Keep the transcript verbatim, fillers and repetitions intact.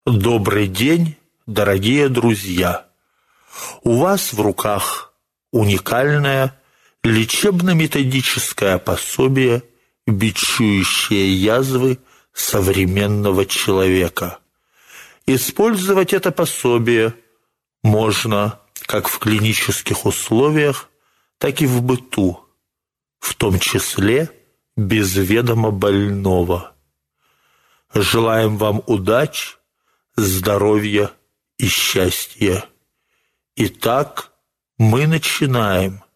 Добрый день, дорогие друзья! У вас в руках уникальное лечебно-методическое пособие «Бичующие язвы современного человека». Использовать это пособие можно как в клинических условиях, так и в быту, в том числе без ведома больного. Желаем вам удачи, здоровья и счастья. Итак, мы начинаем.